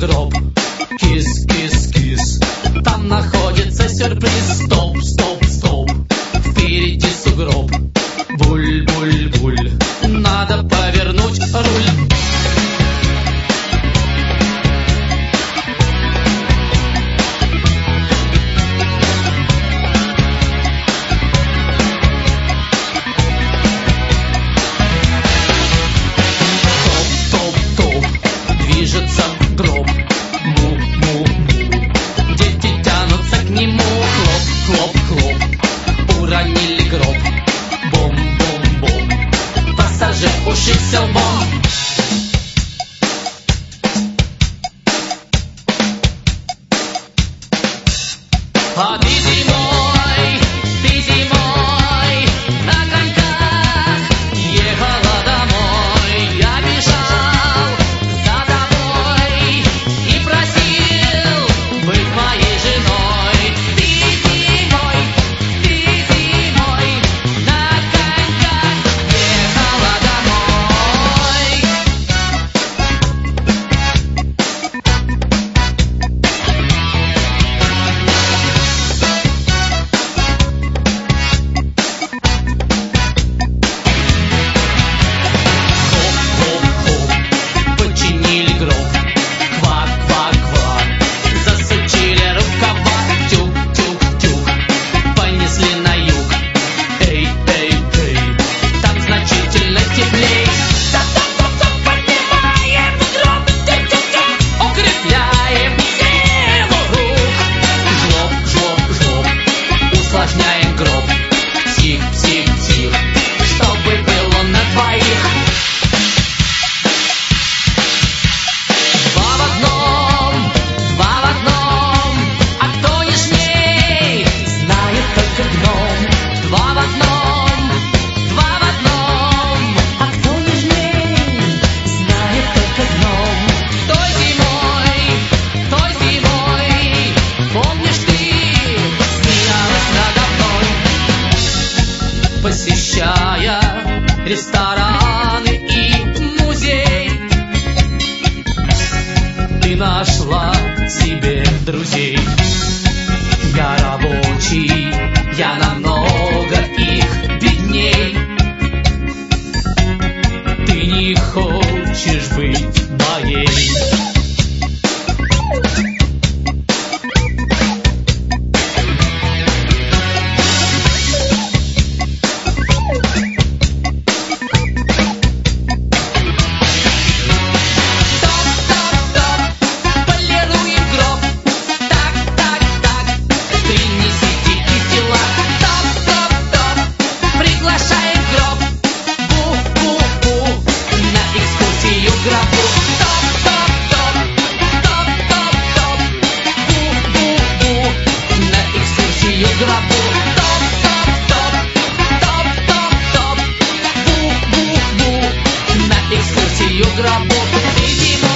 гроб. Кис, кис, кис, там находится сюрприз. Стоп, стоп, стоп, впереди сугроб. Буль, буль, буль, надо повернуть руль. Движется гроб, му-му-му, дети тянутся к нему. Хлоп-хлоп-хлоп, уронили гроб. Бом-бом-бом, пассажир ушибся лбом. А ты зимой на коньках ехала домой. Я бежал за тобой и просил быть моей женой. Ты зимой на коньках ехала домой. Хоп-хоп-хоп, починили гроб. Квак-квак-квак, засучили рукава. Тюк-тюк-тюк, понесли на юг. Эй-эй-эй, там значительно теплей. Стоп-стоп-стоп, поднимаем гроб. Тюк-тюк-тюк, укрепляем силу рук. Жлоб-жлоб-жлоб, усложняем гроб. Псих-псих-псих, чтобы было на двоих. Два в одном, а кто нежней, знает только гном. Два в одном, а кто нежней, знает только гном. Той зимой, помнишь ты, смеялась надо мной, посещая рестораны и музей. Ты нашла себе друзей. Я рабочий, я намного их бедней. Ты не хочешь быть моей. Стоп-стоп-стоп, полируем гроб. Так-так-так, принесите кистила. Стоп-стоп-стоп, приглашаем в гроб. Бу-бу-бу, на экскурсию к гробу. Стоп-стоп-стоп, бу-бу-бу, на экскурсию к гробу. Стоп-стоп-стоп, бу-бу-бу, на экскурсию к гробу. Ты зимой